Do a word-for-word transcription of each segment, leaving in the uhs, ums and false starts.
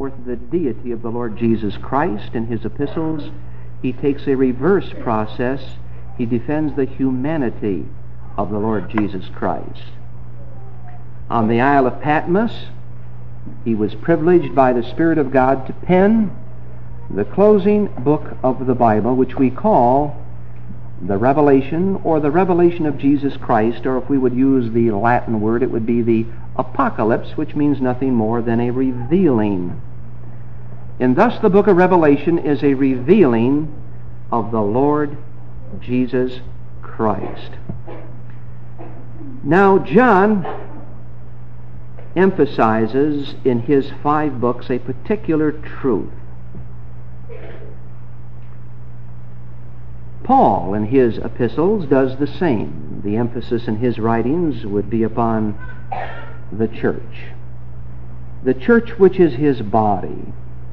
forth the deity of the Lord Jesus Christ in his epistles, he takes a reverse process. He defends the humanity of the Lord Jesus Christ. On the Isle of Patmos, he was privileged by the Spirit of God to pen the closing book of the Bible, which we call the Revelation, or the Revelation of Jesus Christ, or if we would use the Latin word, it would be the Apocalypse, which means nothing more than a revealing. And thus the book of Revelation is a revealing of the Lord Jesus Christ. Now, John emphasizes in his five books a particular truth. Paul, in his epistles, does the same. The emphasis in his writings would be upon the church. The church which is his body.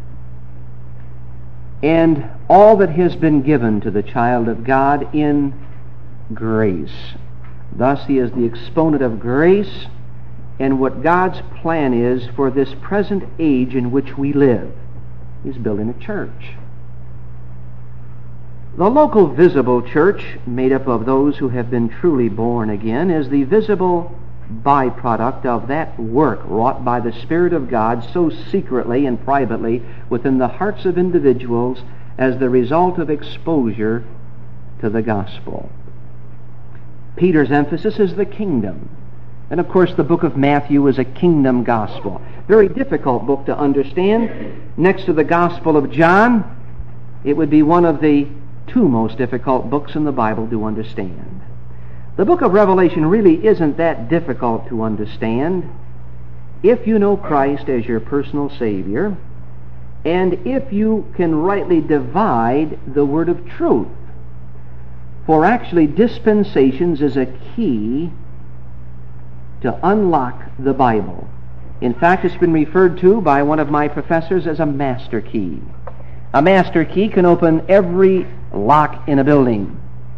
And all that has been given to the child of God in grace. Thus he is the exponent of grace and what God's plan is for this present age in which we live. He's building a church. The local visible church, made up of those who have been truly born again, is the visible byproduct of that work wrought by the Spirit of God so secretly and privately within the hearts of individuals as the result of exposure to the gospel. Peter's emphasis is the kingdom. And of course the book of Matthew is a kingdom gospel. Very difficult book to understand. Next to the Gospel of John, it would be one of the two most difficult books in the Bible to understand. The book of Revelation really isn't that difficult to understand if you know Christ as your personal Savior and if you can rightly divide the word of truth. For actually dispensations is a key to unlock the Bible. In fact, it's been referred to by one of my professors as a master key. A master key can open every lock in a building.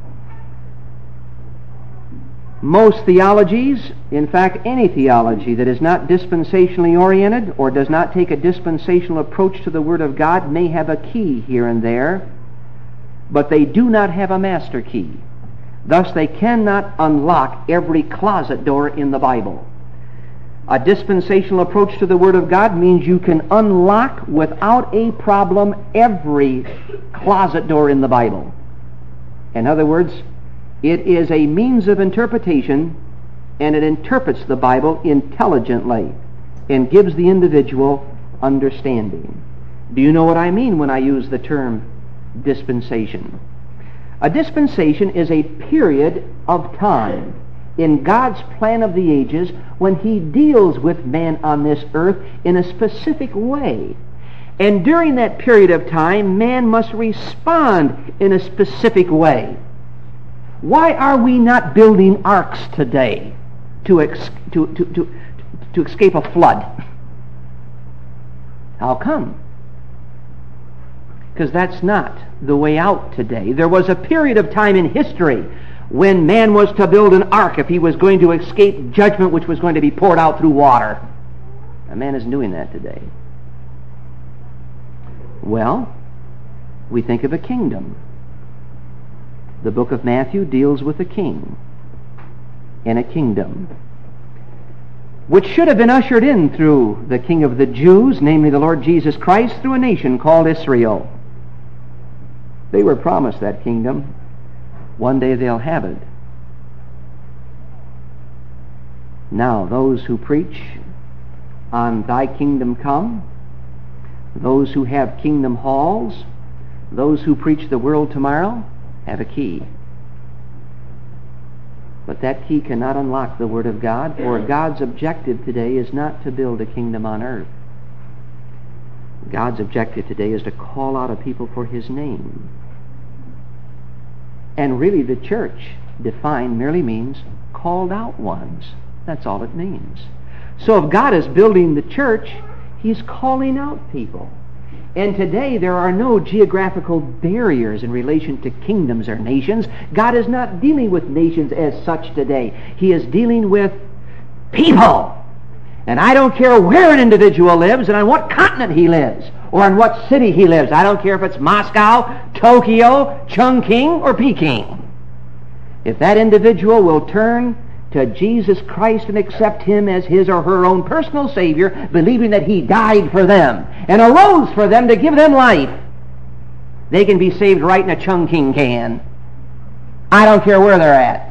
Most theologies, in fact any theology that is not dispensationally oriented or does not take a dispensational approach to the Word of God, may have a key here and there, but they do not have a master key. Thus they cannot unlock every closet door in the Bible. A dispensational approach to the Word of God means you can unlock without a problem every closet door in the Bible. In other words, it is a means of interpretation, and it interprets the Bible intelligently and gives the individual understanding. Do you know what I mean when I use the term dispensation? A dispensation is a period of time in God's plan of the ages when He deals with man on this earth in a specific way. And during that period of time, man must respond in a specific way. Why are we not building arks today to, ex- to, to, to, to escape a flood? How come? Because that's not the way out today. There was a period of time in history when man was to build an ark if he was going to escape judgment which was going to be poured out through water. And man isn't doing that today. Well, we think of a kingdom. The book of Matthew deals with a king and a kingdom, which should have been ushered in through the King of the Jews, namely the Lord Jesus Christ, through a nation called Israel. They were promised that kingdom. One day they'll have it. Now, those who preach on Thy kingdom come, those who have kingdom halls, those who preach the world tomorrow, have a key. But that key cannot unlock the Word of God, for God's objective today is not to build a kingdom on earth. God's objective today is to call out a people for His name. And really the church, defined, merely means called out ones. That's all it means. So if God is building the church, He's calling out people. And today there are no geographical barriers in relation to kingdoms or nations. God is not dealing with nations as such today. He is dealing with people. And I don't care where an individual lives and on what continent he lives or in what city he lives. I don't care if it's Moscow, Tokyo, Chongqing, or Peking. If that individual will turn to Jesus Christ and accept Him as his or her own personal Savior, believing that He died for them and arose for them to give them life, they can be saved right in a Chongqing can. I don't care where they're at.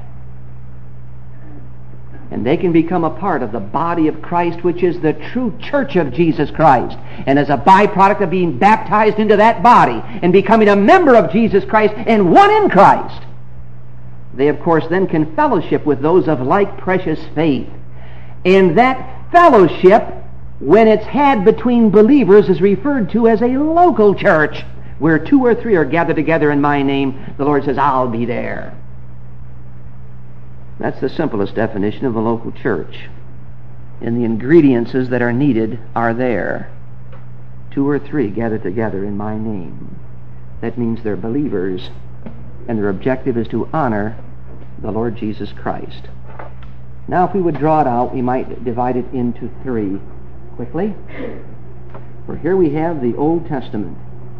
And they can become a part of the body of Christ, which is the true church of Jesus Christ. And as a byproduct of being baptized into that body and becoming a member of Jesus Christ and one in Christ, they, of course, then can fellowship with those of like precious faith. And that fellowship, when it's had between believers, is referred to as a local church. Where two or three are gathered together in my name, the Lord says, I'll be there. That's the simplest definition of a local church. And the ingredients that are needed are there. Two or three gathered together in my name. That means they're believers, and their objective is to honor the Lord Jesus Christ. Now, if we would draw it out, we might divide it into three quickly. For here we have the Old Testament.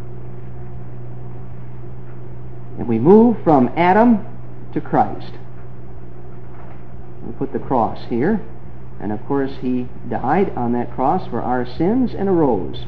And we move from Adam to Christ. We put the cross here. And of course, He died on that cross for our sins and arose.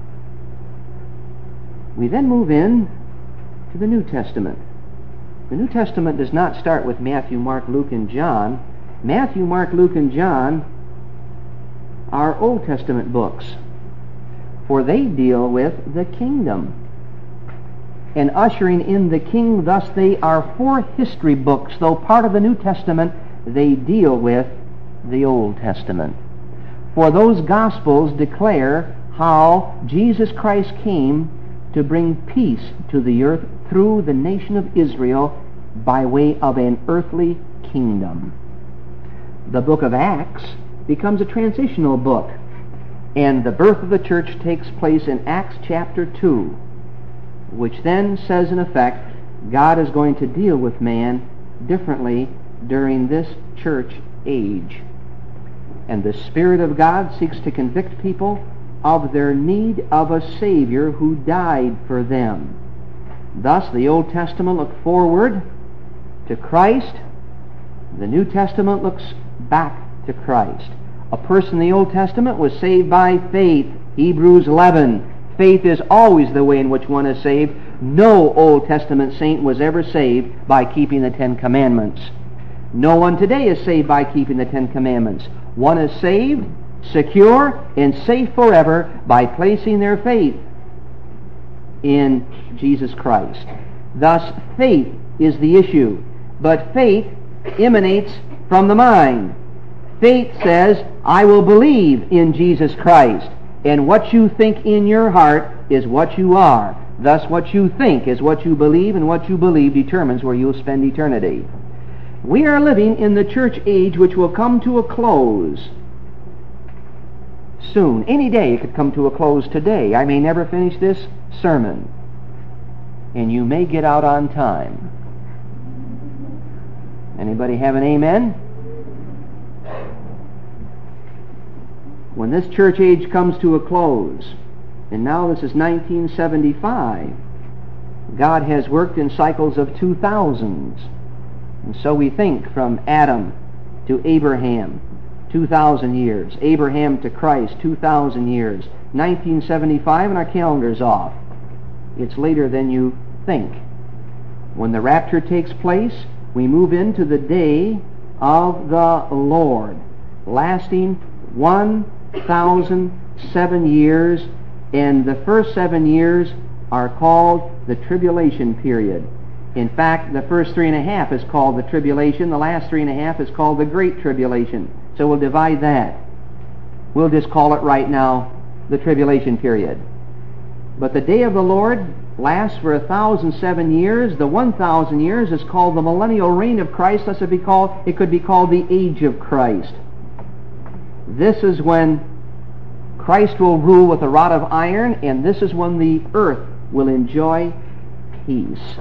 We then move in to the New Testament. The New Testament does not start with Matthew, Mark, Luke, and John. Matthew, Mark, Luke, and John are Old Testament books, for they deal with the kingdom and ushering in the King. Thus they are four history books, though part of the New Testament they deal with the Old Testament. For those Gospels declare how Jesus Christ came to bring peace to the earth through the nation of Israel by way of an earthly kingdom. The book of Acts becomes a transitional book, and the birth of the church takes place in Acts chapter two, which then says in effect, God is going to deal with man differently during this church age. And the Spirit of God seeks to convict people of their need of a Savior who died for them. Thus, the Old Testament looked forward to Christ. The New Testament looks back to Christ. A person in the Old Testament was saved by faith. Hebrews eleven. Faith is always the way in which one is saved. No Old Testament saint was ever saved by keeping the Ten Commandments. No one today is saved by keeping the Ten Commandments. One is saved, secure, and safe forever by placing their faith in Jesus Christ. Thus, faith is the issue. But faith emanates from the mind. Faith says, I will believe in Jesus Christ. And what you think in your heart is what you are. Thus, what you think is what you believe, and what you believe determines where you'll spend eternity. We are living in the church age which will come to a close soon. Any day it could come to a close today. I may never finish this sermon, and you may get out on time. Anybody have an amen? When this church age comes to a close, and now this is nineteen seventy-five, God has worked in cycles of two thousands. And so we think from Adam to Abraham, two thousand years. Abraham to Christ, two thousand years. nineteen seventy-five, and our calendar's off. It's later than you think. When the rapture takes place, we move into the day of the Lord, lasting one thousand seven years, and the first seven years are called the tribulation period. In fact, the first three and a half is called the tribulation. The last three and a half is called the great tribulation. So we'll divide that. We'll just call it right now the tribulation period. But the day of the Lord lasts for a thousand seven years. The one thousand years is called the millennial reign of Christ. Thus it be called, it could be called the age of Christ. This is when Christ will rule with a rod of iron, and this is when the earth will enjoy peace,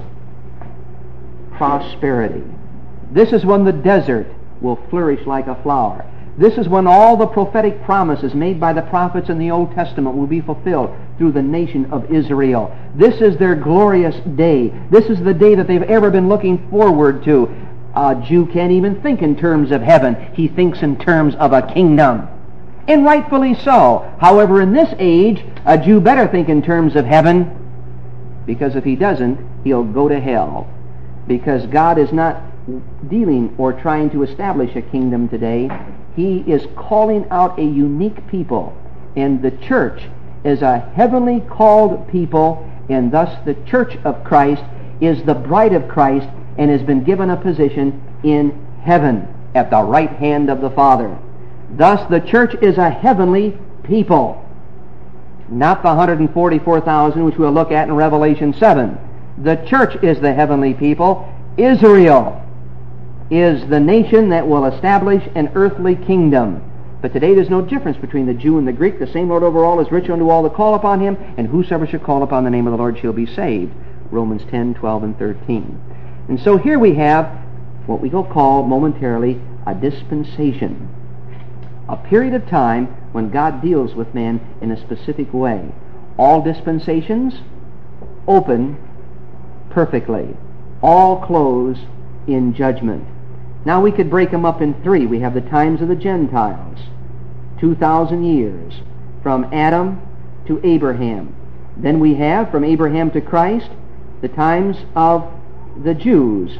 prosperity. This is when the desert will flourish like a flower. This is when all the prophetic promises made by the prophets in the Old Testament will be fulfilled through the nation of Israel. This is their glorious day. This is the day that they've ever been looking forward to. A Jew can't even think in terms of heaven. He thinks in terms of a kingdom. And rightfully so. However, in this age, a Jew better think in terms of heaven, because if he doesn't, he'll go to hell. Because God is not dealing or trying to establish a kingdom today. He is calling out a unique people. And the church is a heavenly called people, and thus the church of Christ is the bride of Christ and has been given a position in heaven at the right hand of the Father. Thus the church is a heavenly people. Not the one hundred forty-four thousand which we'll look at in Revelation seven. The church is the heavenly people. Israel is the nation that will establish an earthly kingdom. But today there's no difference between the Jew and the Greek. The same Lord over all is rich unto all that call upon him, and whosoever shall call upon the name of the Lord shall be saved. Romans ten, twelve, and thirteen. And so here we have what we will call momentarily a dispensation. A period of time when God deals with man in a specific way. All dispensations open perfectly. All close in judgment. Now we could break them up in three. We have the times of the Gentiles, two thousand years, from Adam to Abraham. Then we have, from Abraham to Christ, the times of the Jews.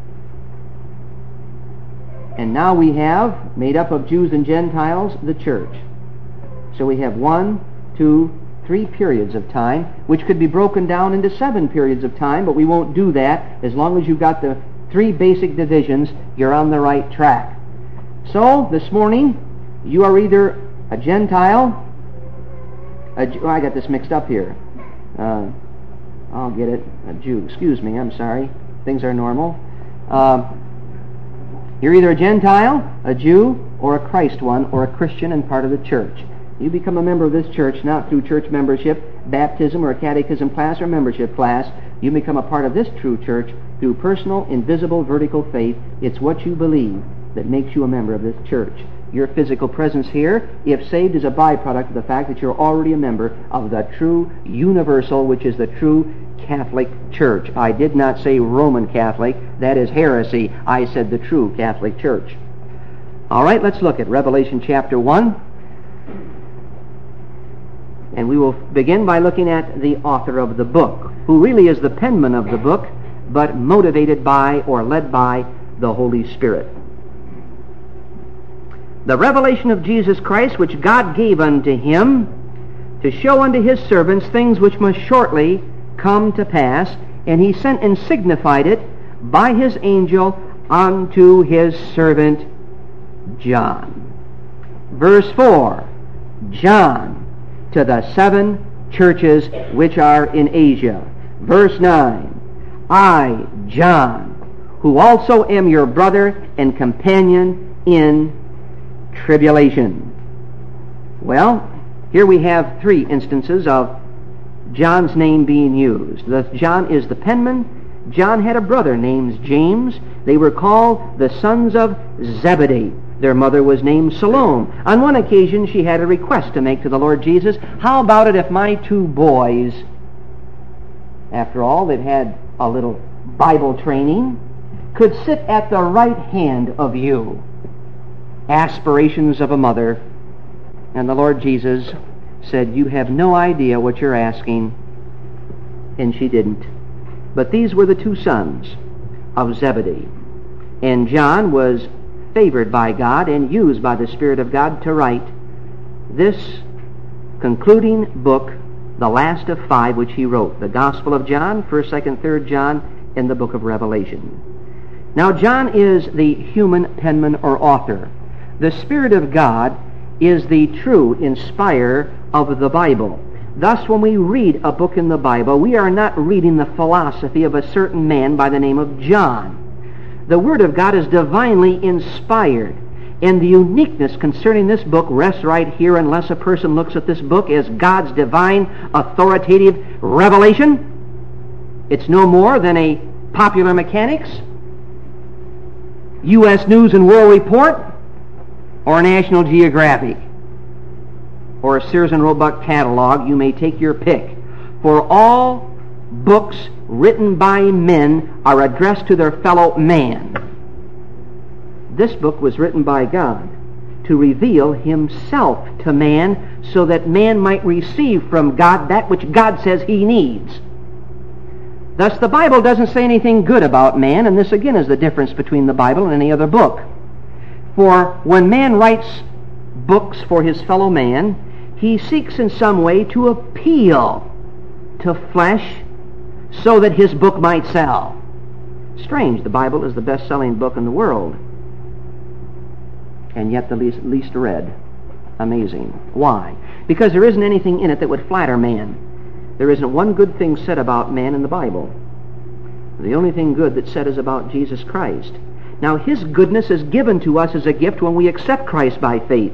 And now we have, made up of Jews and Gentiles, the church. So we have one, two, three periods of time, which could be broken down into seven periods of time, but we won't do that. As long as you've got the three basic divisions, you're on the right track. So, this morning, you are either a Gentile, a Jew, oh, I got this mixed up here. Uh, I'll get it, a Jew. Excuse me, I'm sorry. Things are normal. Uh, you're either a Gentile, a Jew, or a Christ one, or a Christian and part of the church. You become a member of this church not through church membership, baptism, or a catechism class or membership class. You become a part of this true church through personal, invisible, vertical faith. It's what you believe that makes you a member of this church. Your physical presence here, if saved, is a byproduct of the fact that you're already a member of the true universal, which is the true Catholic Church. I did not say Roman Catholic. That is heresy. I said the true Catholic Church. All right, let's look at Revelation chapter one. And we will begin by looking at the author of the book, who really is the penman of the book, but motivated by or led by the Holy Spirit. The revelation of Jesus Christ, which God gave unto him, to show unto his servants things which must shortly come to pass, and he sent and signified it by his angel unto his servant John. Verse four, John, to the seven churches which are in Asia. Verse nine, I, John, who also am your brother and companion in tribulation. Well, here we have three instances of John's name being used. Thus, John is the penman. John had a brother named James. They were called the sons of Zebedee. Their mother was named Salome. On one occasion, she had a request to make to the Lord Jesus. How about it if my two boys, after all, they'd had a little Bible training, could sit at the right hand of you? Aspirations of a mother. And the Lord Jesus said, you have no idea what you're asking. And she didn't. But these were the two sons of Zebedee. And John was favored by God and used by the Spirit of God to write this concluding book, the last of five which he wrote, the Gospel of John, first, second, third John, and the book of Revelation. Now, John is the human penman or author. The Spirit of God is the true inspirer of the Bible. Thus, when we read a book in the Bible, we are not reading the philosophy of a certain man by the name of John. The Word of God is divinely inspired, and the uniqueness concerning this book rests right here unless a person looks at this book as God's divine, authoritative revelation. It's no more than a popular mechanics, U S News and World Report, or National Geographic, or a Sears and Roebuck catalog. You may take your pick. For all books written by men are addressed to their fellow man. This book was written by God to reveal himself to man so that man might receive from God that which God says he needs. Thus, the Bible doesn't say anything good about man, and this again is the difference between the Bible and any other book. For when man writes books for his fellow man, he seeks in some way to appeal to flesh so that his book might sell. Strange, the Bible is the best-selling book in the world, and yet the least, least read. Amazing. Why? Because there isn't anything in it that would flatter man. There isn't one good thing said about man in the Bible. The only thing good that's said is about Jesus Christ. Now, his goodness is given to us as a gift when we accept Christ by faith.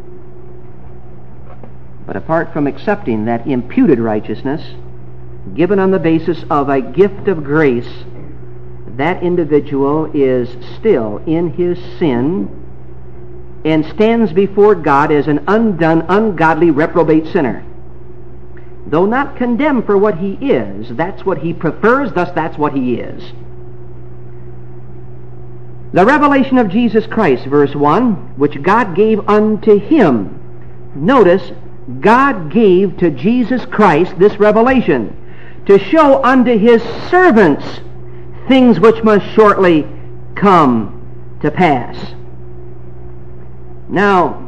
But apart from accepting that imputed righteousness, given on the basis of a gift of grace, that individual is still in his sin and stands before God as an undone, ungodly, reprobate sinner. Though not condemned for what he is, that's what he prefers, thus that's what he is. The revelation of Jesus Christ, verse one, which God gave unto him. Notice, God gave to Jesus Christ this revelation to show unto his servants things which must shortly come to pass. Now,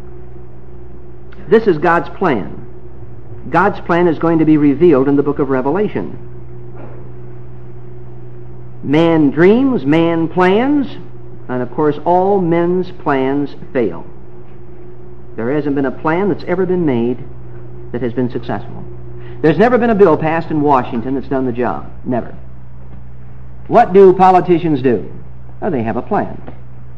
this is God's plan. God's plan is going to be revealed in the book of Revelation. Man dreams, man plans, and of course all men's plans fail. There hasn't been a plan that's ever been made that has been successful. There's never been a bill passed in Washington that's done the job. Never. What do politicians do? Well, they have a plan.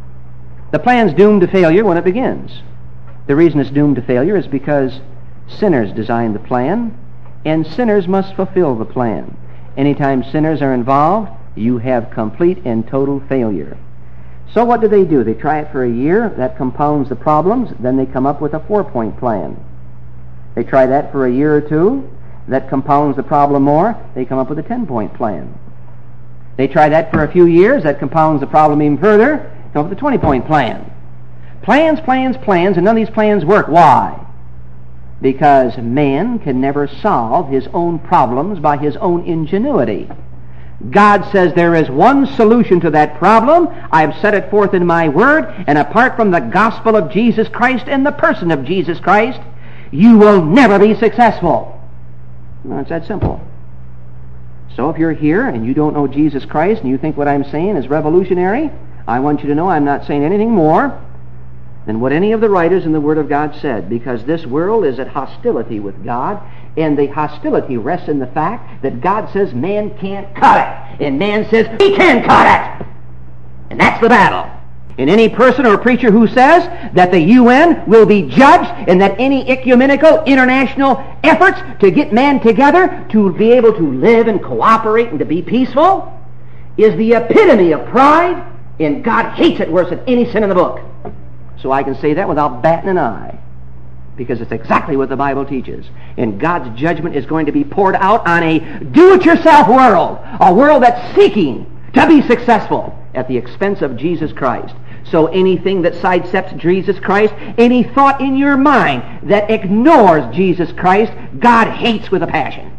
The plan's doomed to failure when it begins. The reason it's doomed to failure is because sinners designed the plan, and sinners must fulfill the plan. Anytime sinners are involved, you have complete and total failure. So what do they do? They try it for a year. That compounds the problems. Then they come up with a four-point plan. They try that for a year or two. That compounds the problem more. They come up with a ten-point plan. They try that for a few years. That compounds the problem even further. Come up with a twenty-point plan. Plans, plans, plans, and none of these plans work. Why? Because man can never solve his own problems by his own ingenuity. God says there is one solution to that problem. I have set it forth in my word, and apart from the gospel of Jesus Christ and the person of Jesus Christ, you will never be successful. Well, it's that simple. So if you're here and you don't know Jesus Christ and you think what I'm saying is revolutionary, I want you to know I'm not saying anything more than what any of the writers in the Word of God said, because this world is at hostility with God, and the hostility rests in the fact that God says man can't cut it, and man says he can cut it. And that's the battle. And any person or preacher who says that the U N will be judged and that any ecumenical international efforts to get man together to be able to live and cooperate and to be peaceful is the epitome of pride, and God hates it worse than any sin in the book. So I can say that without batting an eye, because it's exactly what the Bible teaches. And God's judgment is going to be poured out on a do-it-yourself world, a world that's seeking to be successful at the expense of Jesus Christ. So anything that sidesteps Jesus Christ, any thought in your mind that ignores Jesus Christ, God hates with a passion.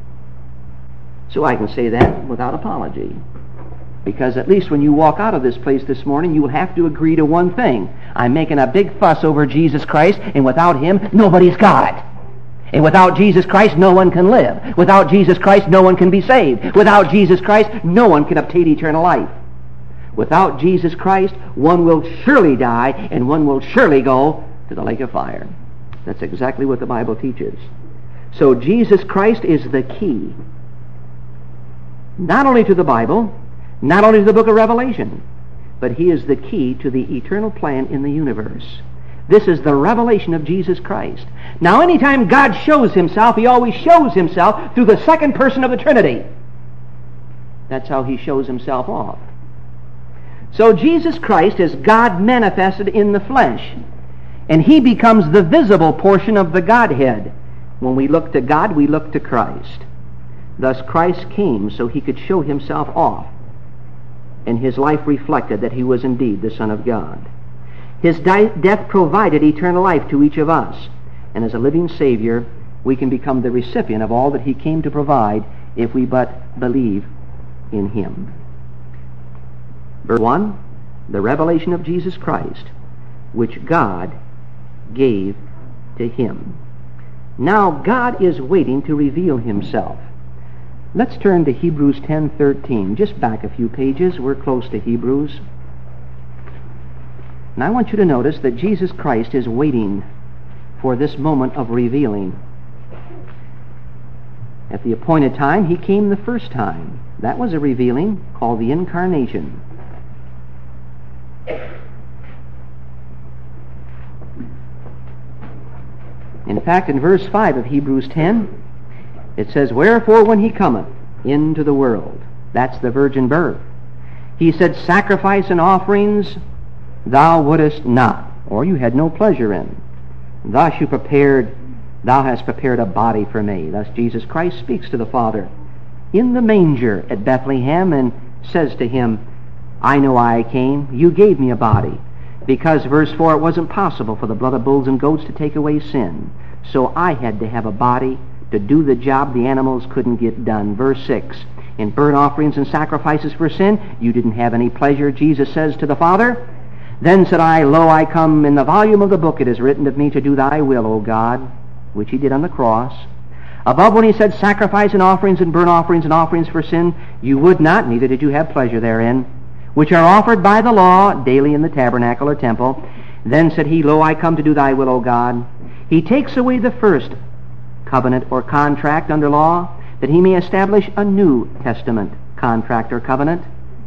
So I can say that without apology. Because at least when you walk out of this place this morning, you will have to agree to one thing. I'm making a big fuss over Jesus Christ, and without him, nobody's got it. And without Jesus Christ, no one can live. Without Jesus Christ, no one can be saved. Without Jesus Christ, no one can obtain eternal life. Without Jesus Christ, one will surely die, and one will surely go to the lake of fire. That's exactly what the Bible teaches. So Jesus Christ is the key, not only to the Bible, not only to the book of Revelation, but he is the key to the eternal plan in the universe. This is the revelation of Jesus Christ. Now, anytime God shows himself, he always shows himself through the second person of the Trinity. That's how he shows himself off. So Jesus Christ is God manifested in the flesh, and he becomes the visible portion of the Godhead. When we look to God, we look to Christ. Thus Christ came so he could show himself off, and his life reflected that he was indeed the Son of God. His di- death provided eternal life to each of us, and as a living Savior, we can become the recipient of all that he came to provide if we but believe in him. Verse one, the revelation of Jesus Christ, which God gave to him. Now God is waiting to reveal himself. Let's turn to Hebrews ten thirteen. Just back a few pages. We're close to Hebrews. And I want you to notice that Jesus Christ is waiting for this moment of revealing. At the appointed time, he came the first time. That was a revealing called the Incarnation. In fact, in verse five of Hebrews ten, it says, Wherefore when he cometh into the world, that's the virgin birth, he said, Sacrifice and offerings thou wouldest not, or you had no pleasure in. Thus you prepared, thou hast prepared a body for me. Thus Jesus Christ speaks to the Father in the manger at Bethlehem and says to him, I know I came, you gave me a body. Because, verse four, it wasn't possible for the blood of bulls and goats to take away sin. So I had to have a body to do the job the animals couldn't get done. Verse six, in burnt offerings and sacrifices for sin, you didn't have any pleasure, Jesus says to the Father. Then said I, Lo, I come, in the volume of the book it is written of me to do thy will, O God, which he did on the cross. Above when he said, Sacrifice and offerings and burnt offerings and offerings for sin, you would not, neither did you have pleasure therein, which are offered by the law daily in the tabernacle or temple. Then said he, Lo, I come to do thy will, O God. He takes away the first covenant or contract under law, that he may establish a new testament, contract or covenant.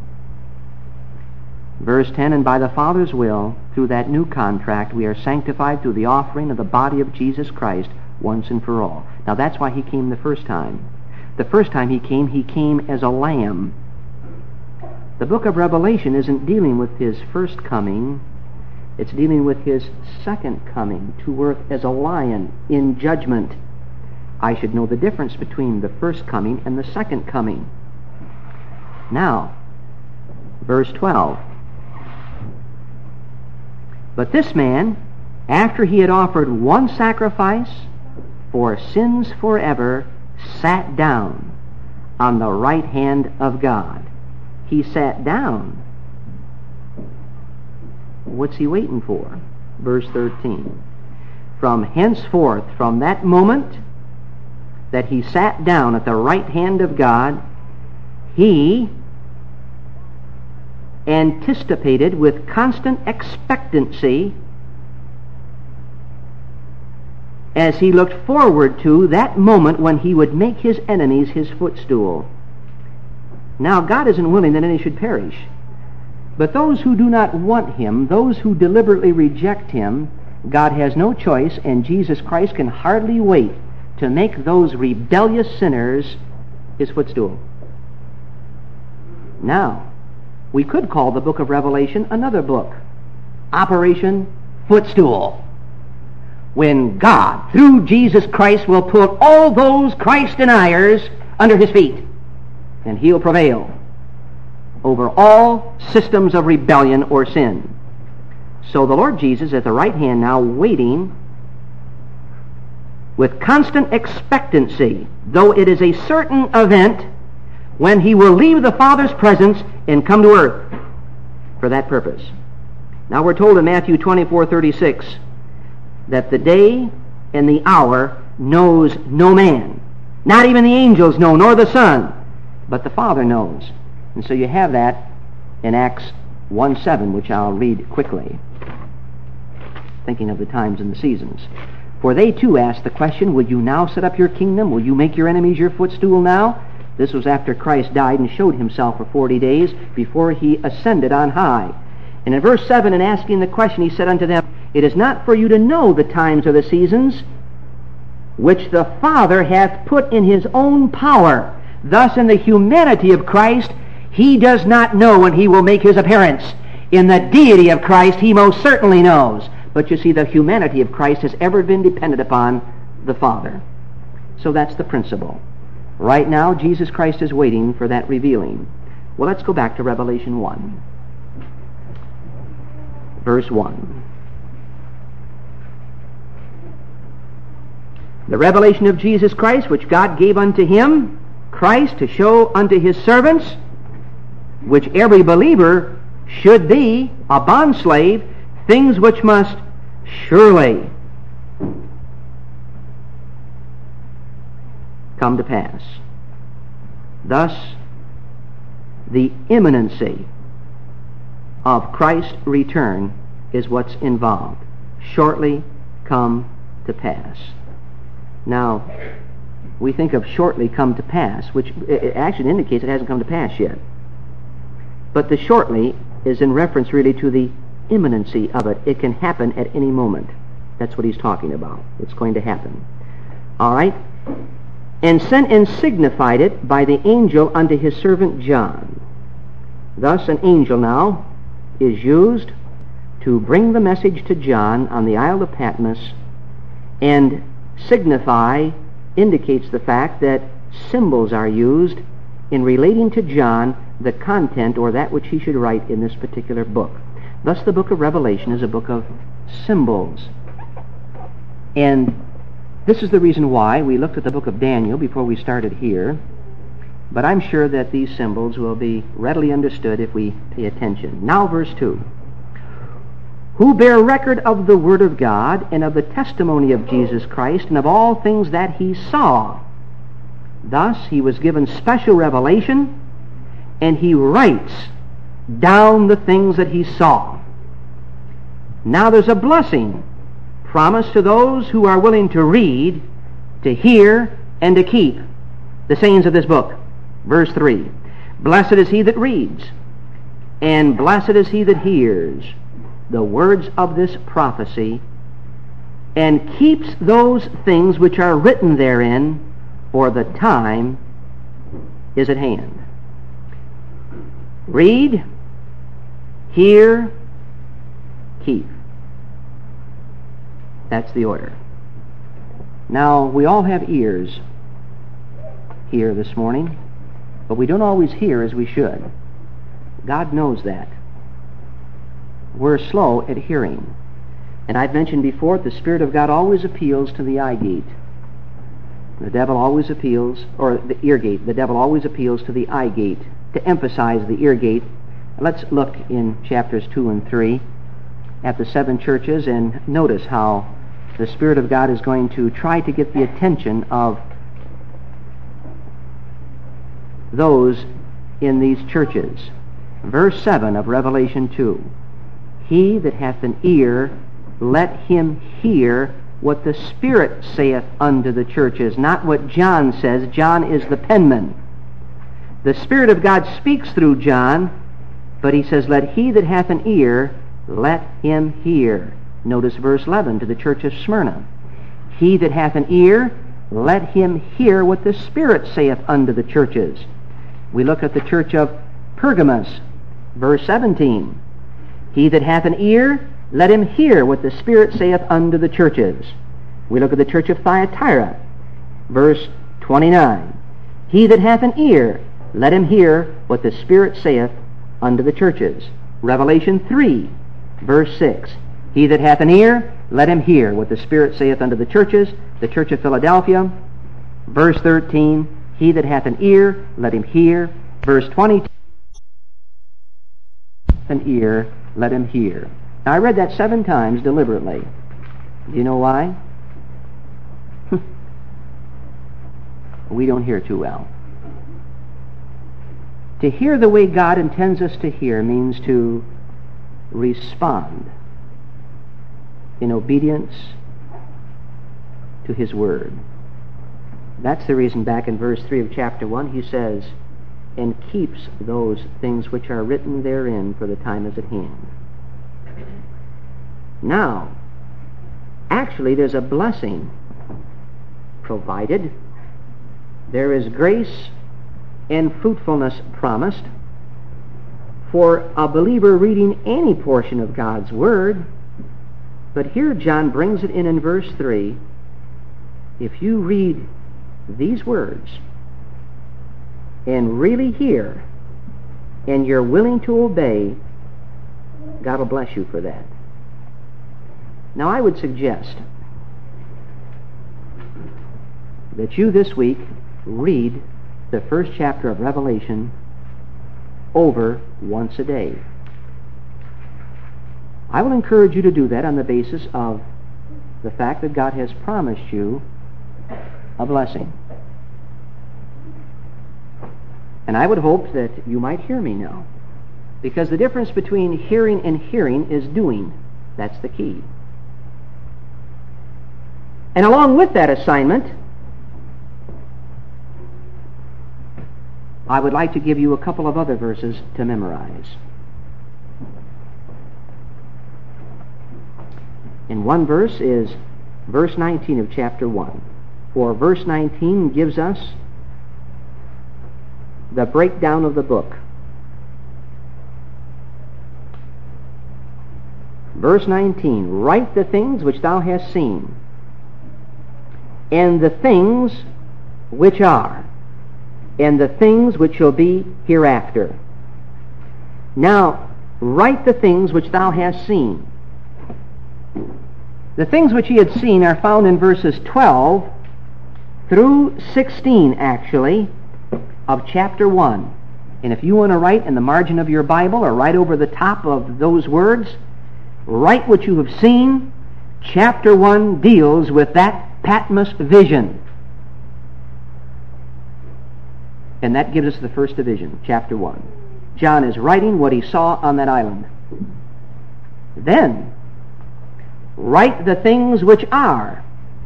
Verse ten, And by the Father's will, through that new contract, we are sanctified through the offering of the body of Jesus Christ once and for all. Now that's why he came the first time. The first time he came, he came as a lamb. The book of Revelation isn't dealing with his first coming. It's dealing with his second coming to earth as a lion in judgment. I should know the difference between the first coming and the second coming. Now, verse twelve. But this man, after he had offered one sacrifice for sins forever, sat down on the right hand of God. He sat down. What's he waiting for? Verse thirteen. From henceforth, from that moment that he sat down at the right hand of God, he anticipated with constant expectancy as he looked forward to that moment when he would make his enemies his footstool. Now, God isn't willing that any should perish. But those who do not want him, those who deliberately reject him, God has no choice, and Jesus Christ can hardly wait to make those rebellious sinners his footstool. Now, we could call the book of Revelation another book, Operation Footstool, when God, through Jesus Christ, will put all those Christ deniers under his feet, and he'll prevail over all systems of rebellion or sin. So the Lord Jesus at the right hand now, waiting with constant expectancy, though it is a certain event when he will leave the Father's presence and come to earth for that purpose. Now we're told in Matthew twenty-four thirty-six that the day and the hour knows no man. Not even the angels know, nor the Son, but the Father knows. And so you have that in Acts one seven, which I'll read quickly, thinking of the times and the seasons. For they too asked the question, Will you now set up your kingdom? Will you make your enemies your footstool now? This was after Christ died and showed himself for forty days before he ascended on high. And in verse seven, in asking the question, he said unto them, It is not for you to know the times or the seasons which the Father hath put in his own power. Thus in the humanity of Christ, he does not know when he will make his appearance. In the deity of Christ, he most certainly knows. But you see, the humanity of Christ has ever been dependent upon the Father. So that's the principle. Right now, Jesus Christ is waiting for that revealing. Well, let's go back to Revelation one. Verse one. The revelation of Jesus Christ, which God gave unto him, Christ, to show unto his servants, which every believer should be a bondslave, things which must surely come to pass. Thus, the imminency of Christ's return is what's involved. Shortly come to pass. Now, we think of shortly come to pass, which it actually indicates it hasn't come to pass yet. But the shortly is in reference really to the imminency of it. It can happen at any moment. That's what he's talking about. It's going to happen. All right? And sent and signified it by the angel unto his servant John. Thus an angel now is used to bring the message to John on the Isle of Patmos, and signify indicates the fact that symbols are used in relating to John the content or that which he should write in this particular book. Thus the book of Revelation is a book of symbols. And this is the reason why we looked at the book of Daniel before we started here. But I'm sure that these symbols will be readily understood if we pay attention. Now verse two. Who bear record of the word of God and of the testimony of Jesus Christ and of all things that he saw. Thus he was given special revelation, and he writes down the things that he saw. Now there's a blessing promised to those who are willing to read, to hear, and to keep the sayings of this book. Verse three. Blessed is he that reads, and blessed is he that hears the words of this prophecy, and keeps those things which are written therein, for the time is at hand. Read, hear, keep. That's the order. Now, we all have ears here this morning, but we don't always hear as we should. God knows that. We're slow at hearing. And I've mentioned before, the Spirit of God always appeals to the eye gate. The devil always appeals, or the ear gate, the devil always appeals to the eye gate, to emphasize the ear gate. Let's look in chapters two and three at the seven churches and notice how the Spirit of God is going to try to get the attention of those in these churches. Verse seven of Revelation two. He that hath an ear, let him hear what the Spirit saith unto the churches, not what John says. John is the penman. The Spirit of God speaks through John, but he says, let he that hath an ear, let him hear. Notice verse eleven to the church of Smyrna. He that hath an ear, let him hear what the Spirit saith unto the churches. We look at the church of Pergamos, verse seventeen. He that hath an ear, let him hear what the Spirit saith unto the churches. We look at the church of Thyatira, verse twenty-nine. He that hath an ear, let him hear what the Spirit saith unto the churches. Revelation three, verse six. He that hath an ear, let him hear what the Spirit saith unto the churches. The church of Philadelphia, verse thirteen. He that hath an ear, let him hear. Verse twenty-two. An ear, let him hear. Now, I read that seven times deliberately. Do you know why? We don't hear too well. To hear the way God intends us to hear means to respond in obedience to His Word. That's the reason back in verse three of chapter one he says, and keeps those things which are written therein, for the time is at hand. Now, actually there's a blessing provided. There is grace and fruitfulness promised for a believer reading any portion of God's Word. But here John brings it in in verse three. If you read these words and really hear and you're willing to obey, God will bless you for that. Now I would suggest that you this week read the first chapter of Revelation over once a day. I will encourage you to do that on the basis of the fact that God has promised you a blessing. And I would hope that you might hear me now, because the difference between hearing and hearing is doing. That's the key. And along with that assignment, I would like to give you a couple of other verses to memorize. And one verse is verse nineteen of chapter one. For verse nineteen gives us the breakdown of the book. Verse nineteen, write the things which thou hast seen, and the things which are, and the things which shall be hereafter. Now, write the things which thou hast seen. The things which he had seen are found in verses twelve through sixteen, actually, of chapter one. And if you want to write in the margin of your Bible or right over the top of those words, write what you have seen. Chapter one deals with that Patmos vision. And that gives us the first division, chapter one. John is writing what he saw on that island. Then, write the things which are.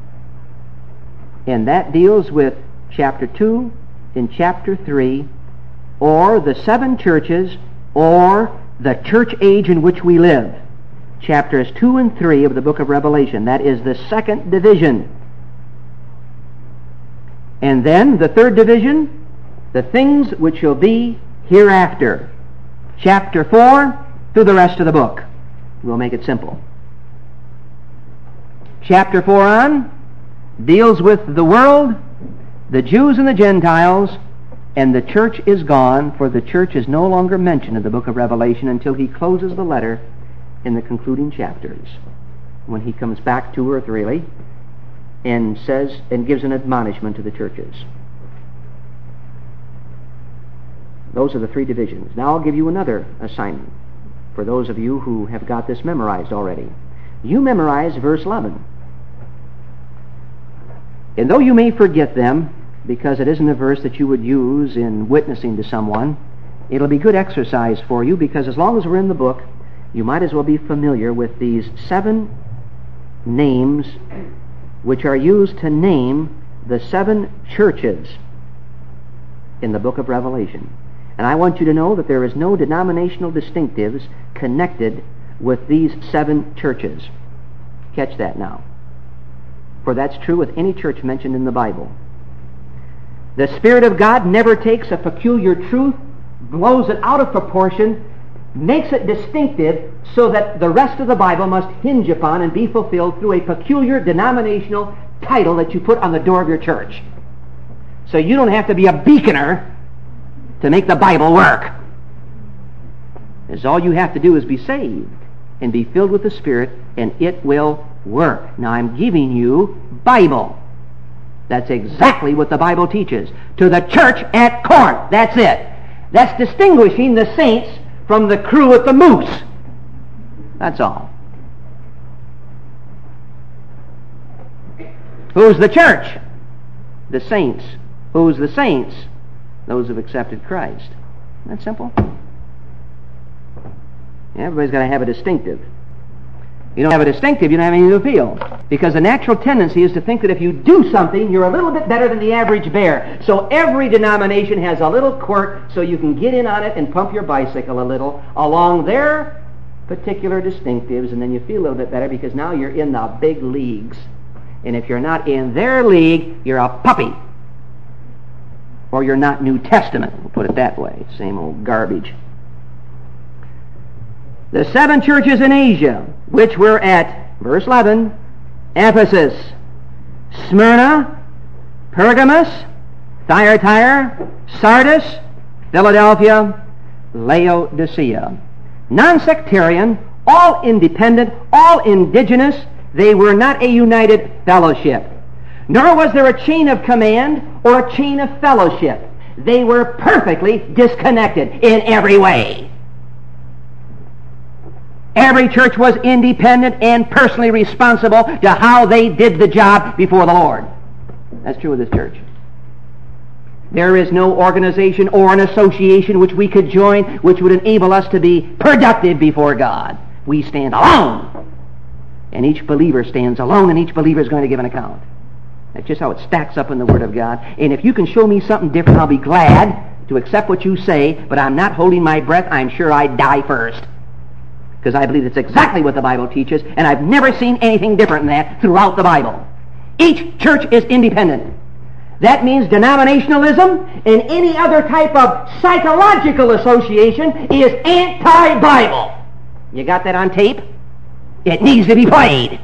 And that deals with chapter two and chapter three, or the seven churches, or the church age in which we live. Chapters two and three of the book of Revelation. That is the second division. And then the third division, the things which shall be hereafter. Chapter four through the rest of the book. We'll make it simple. Chapter four on deals with the world, the Jews and the Gentiles, and the church is gone, for the church is no longer mentioned in the book of Revelation until he closes the letter in the concluding chapters, when he comes back to earth, really, and says and gives an admonishment to the churches. Those are the three divisions. Now I'll give you another assignment for those of you who have got this memorized already. You memorize verse eleven. And though you may forget them, because it isn't a verse that you would use in witnessing to someone, it'll be good exercise for you, because as long as we're in the book, you might as well be familiar with these seven names which are used to name the seven churches in the book of Revelation. And I want you to know that there is no denominational distinctives connected with these seven churches. Catch that now. For that's true with any church mentioned in the Bible. The Spirit of God never takes a peculiar truth, blows it out of proportion, makes it distinctive so that the rest of the Bible must hinge upon and be fulfilled through a peculiar denominational title that you put on the door of your church. So you don't have to be a beaconer to make the Bible work. As all you have to do is be saved and be filled with the Spirit, and it will work. Now I'm giving you Bible. That's exactly what the Bible teaches. To the church at Corinth. That's it. That's distinguishing the saints from the crew at the Moose. That's all. Who's the church? The saints. Who's the saints? Those who have accepted Christ. That's simple. Everybody's got to have a distinctive. You don't have a distinctive, you don't have anything to appeal. Because the natural tendency is to think that if you do something, you're a little bit better than the average bear. So every denomination has a little quirk so you can get in on it and pump your bicycle a little along their particular distinctives, and then you feel a little bit better because now you're in the big leagues. And if you're not in their league, you're a puppy. Or you're not New Testament, we'll put it that way. Same old garbage. The seven churches in Asia, which were at, verse eleven, Ephesus, Smyrna, Pergamos, Thyatira, Sardis, Philadelphia, Laodicea. Non-sectarian, all independent, all indigenous. They were not a united fellowship. Nor was there a chain of command or a chain of fellowship. They were perfectly disconnected in every way. Every church was independent and personally responsible to how they did the job before the Lord. That's true of this church. There is no organization or an association which we could join which would enable us to be productive before God. We stand alone. And each believer stands alone, and each believer is going to give an account. That's just how it stacks up in the Word of God. And if you can show me something different, I'll be glad to accept what you say, but I'm not holding my breath. I'm sure I'd die first. Because I believe it's exactly what the Bible teaches, and I've never seen anything different than that throughout the Bible. Each church is independent. That means denominationalism and any other type of psychological association is anti-Bible. You got that on tape? It needs to be played.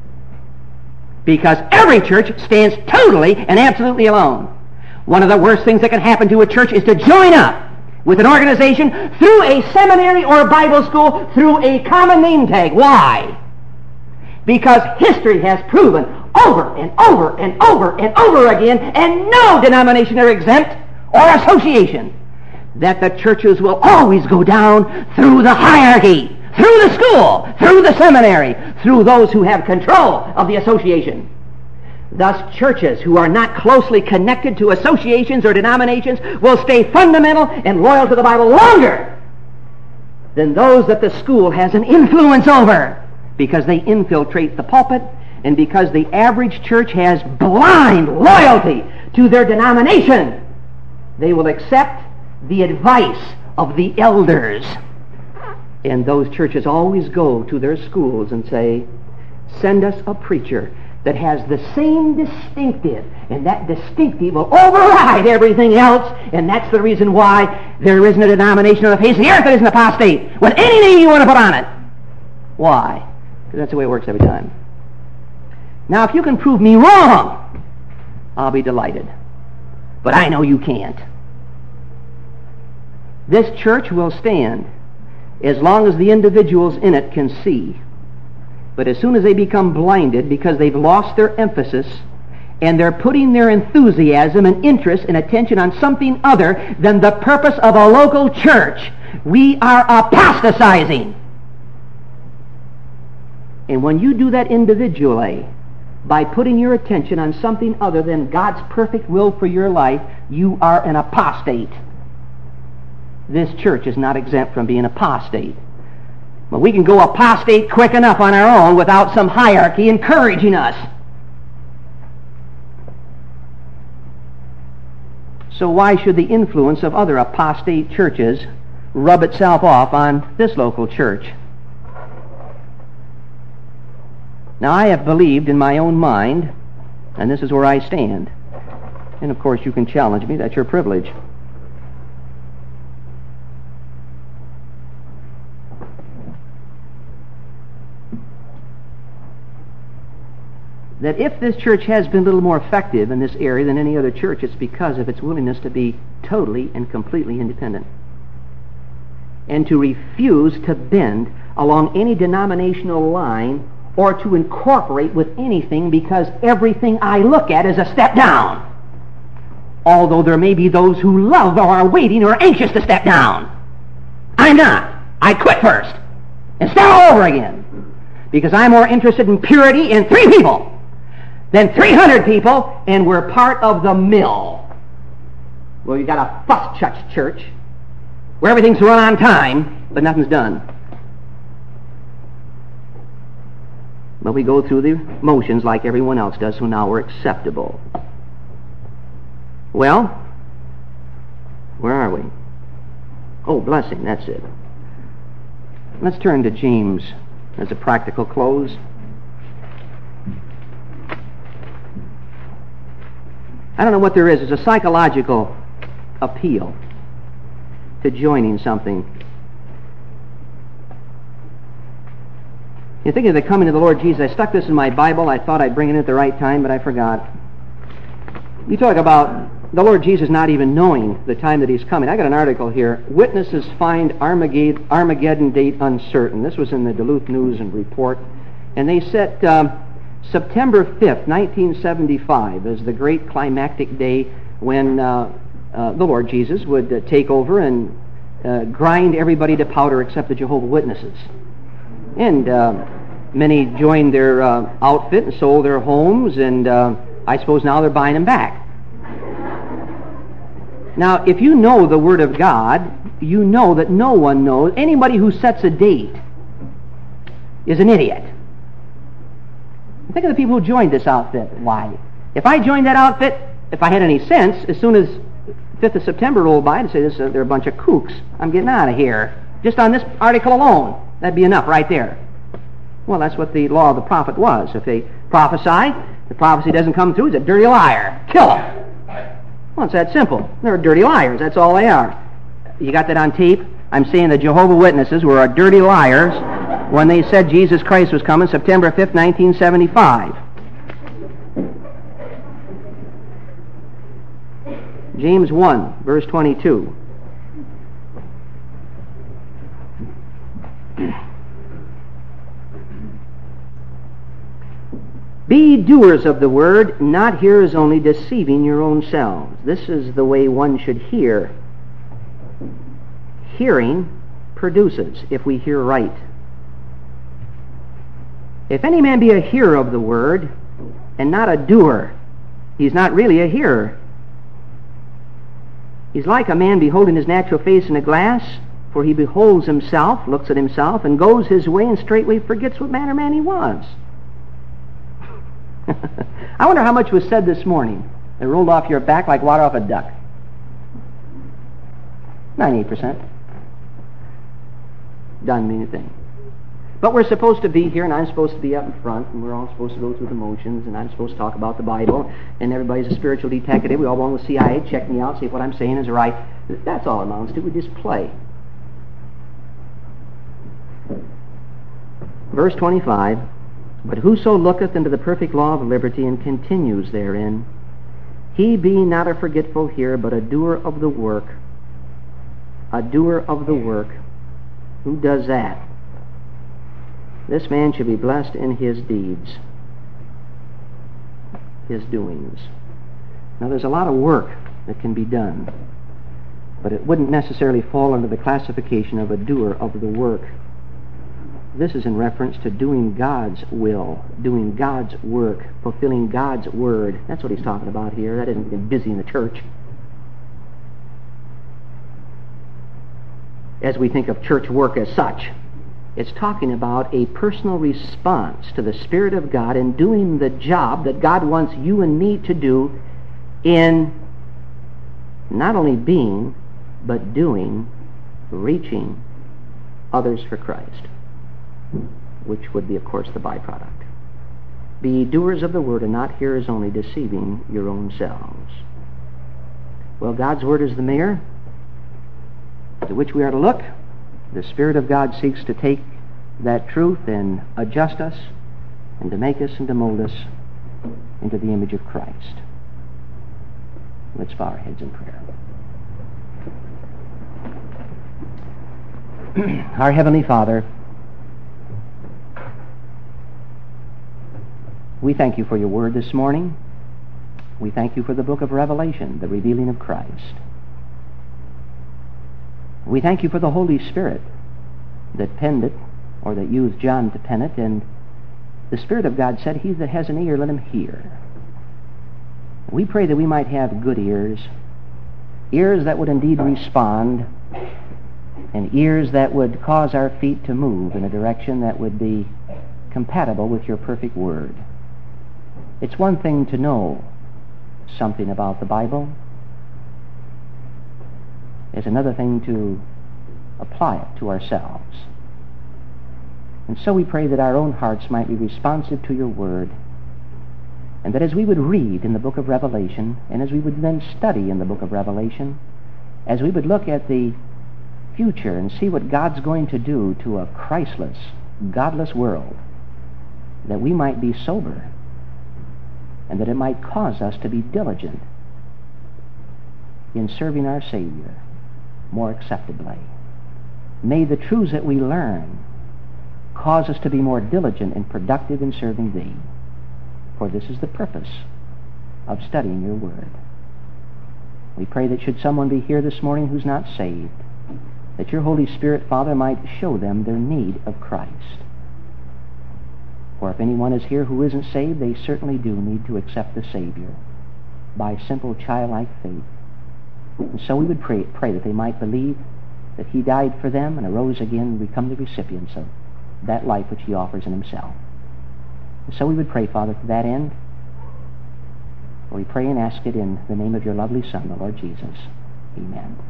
Because every church stands totally and absolutely alone. One of the worst things that can happen to a church is to join up with an organization through a seminary or a Bible school through a common name tag. Why? Because history has proven over and over and over and over again, and no denomination are exempt or association, that the churches will always go down through the hierarchy, through the school, through the seminary, through those who have control of the association. Thus, churches who are not closely connected to associations or denominations will stay fundamental and loyal to the Bible longer than those that the school has an influence over, because they infiltrate the pulpit, and because the average church has blind loyalty to their denomination. They will accept the advice of the elders. And those churches always go to their schools and say, send us a preacher that has the same distinctive, and that distinctive will override everything else, and that's the reason why there isn't a denomination on the face of the earth that isn't apostate, with any name you want to put on it. Why? Because that's the way it works every time. Now, if you can prove me wrong, I'll be delighted. But I know you can't. This church will stand as long as the individuals in it can see. But as soon as they become blinded because they've lost their emphasis and they're putting their enthusiasm and interest and attention on something other than the purpose of a local church, we are apostatizing. And when you do that individually, by putting your attention on something other than God's perfect will for your life, you are an apostate. This church is not exempt from being apostate. But we can go apostate quick enough on our own without some hierarchy encouraging us. So why should the influence of other apostate churches rub itself off on this local church? Now, I have believed in my own mind, and this is where I stand. And of course you can challenge me, that's your privilege. That if this church has been a little more effective in this area than any other church, it's because of its willingness to be totally and completely independent, and to refuse to bend along any denominational line or to incorporate with anything, because everything I look at is a step down. Although there may be those who love or are waiting or are anxious to step down. I'm not. I quit first and start all over again, because I'm more interested in purity in three people than three hundred people, and we're part of the mill. Well, you got a fuss church where everything's run on time, but nothing's done. But we go through the motions like everyone else does, so now we're acceptable. Well, where are we? Oh, blessing, that's it. Let's turn to James as a practical close. I don't know what there is. It's a psychological appeal to joining something. In thinking of the coming of the Lord Jesus, I stuck this in my Bible. I thought I'd bring it in at the right time, but I forgot. You talk about the Lord Jesus not even knowing the time that He's coming. I got an article here. Witnesses find Armageddon, Armageddon date uncertain. This was in the Duluth News and Report. And they set um, September fifth, nineteen seventy-five as the great climactic day when uh, uh, the Lord Jesus would uh, take over and uh, grind everybody to powder except the Jehovah's Witnesses. And uh, many joined their uh, outfit and sold their homes, and uh, I suppose now they're buying them back. Now, if you know the Word of God, you know that no one knows. Anybody who sets a date is an idiot. Think of the people who joined this outfit. Why? If I joined that outfit, if I had any sense, as soon as fifth of September rolled by, I'd say, this, uh, they're a bunch of kooks. I'm getting out of here. Just on this article alone. That'd be enough right there. Well, that's what the law of the prophet was. If they prophesy, the prophecy doesn't come through, it's a dirty liar. Kill them. Well, it's that simple. They're dirty liars. That's all they are. You got that on tape? I'm saying the Jehovah's Witnesses were dirty liars when they said Jesus Christ was coming September fifth, nineteen seventy-five. James one, verse twenty-two. Be doers of the word, not hearers only, deceiving your own selves. This is the way one should hear. Hearing produces, if we hear right. If any man be a hearer of the word, and not a doer, he's not really a hearer. He's like a man beholding his natural face in a glass, for he beholds himself, looks at himself, and goes his way, and straightway forgets what manner man he was. I wonder how much was said this morning. It rolled off your back like water off a duck. ninety-eight percent. Doesn't mean a thing. But we're supposed to be here, and I'm supposed to be up in front, and we're all supposed to go through the motions, and I'm supposed to talk about the Bible, and everybody's a spiritual detective. We all belong to the C I A. Check me out, see if what I'm saying is right. That's all it amounts to. We just play. Verse twenty-five. But whoso looketh into the perfect law of liberty and continues therein, he be not a forgetful hearer, but a doer of the work. A doer of the work. Who does that? This man shall be blessed in his deeds, his doings. Now there's a lot of work that can be done, but it wouldn't necessarily fall under the classification of a doer of the work. This is in reference to doing God's will, doing God's work, fulfilling God's word. That's what he's talking about here. That isn't being busy in the church. As we think of church work as such, it's talking about a personal response to the Spirit of God in doing the job that God wants you and me to do in not only being, but doing, reaching others for Christ, which would be, of course, the byproduct. Be ye doers of the word and not hearers only, deceiving your own selves. Well, God's word is the mirror to which we are to look. The Spirit of God seeks to take that truth and adjust us and to make us and to mold us into the image of Christ. Let's bow our heads in prayer. Our Heavenly Father, we thank you for your word this morning. We thank you for the book of Revelation, the revealing of Christ. We thank you for the Holy Spirit that penned it, or that used John to pen it, and the Spirit of God said, he that has an ear, let him hear. We pray that we might have good ears, ears that would indeed respond, and ears that would cause our feet to move in a direction that would be compatible with your perfect word. It's one thing to know something about the Bible. It's another thing to apply it to ourselves. And so we pray that our own hearts might be responsive to your word, and that as we would read in the book of Revelation, and as we would then study in the book of Revelation, as we would look at the future and see what God's going to do to a Christless, godless world, that we might be sober, and that it might cause us to be diligent in serving our Savior more acceptably. May the truths that we learn cause us to be more diligent and productive in serving Thee, for this is the purpose of studying Your Word. We pray that should someone be here this morning who's not saved, that Your Holy Spirit, Father, might show them their need of Christ. For if anyone is here who isn't saved, they certainly do need to accept the Savior by simple childlike faith. And so we would pray, pray that they might believe that He died for them and arose again, and become the recipients of that life which He offers in Himself. And so we would pray, Father, to that end. We pray and ask it in the name of Your lovely Son, the Lord Jesus. Amen.